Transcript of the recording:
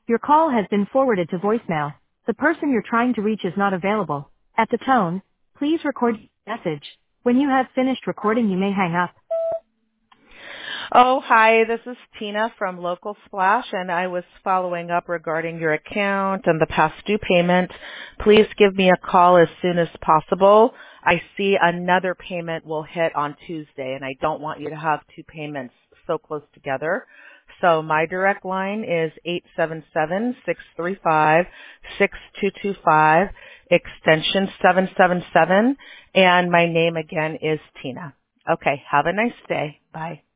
Your call has been forwarded to voicemail. The person you're trying to reach is not available. At the tone, please record your message. When you have finished recording, you may hang up. Oh, hi, this is Tina from Local Splash, and I was following up regarding your account and the past due payment. Please give me a call as soon as possible. I see another payment will hit on Tuesday, and I don't want you to have two payments so close together. So my direct line is 877-635-6225, extension 777, and my name again is Tina. Okay, have a nice day. Bye.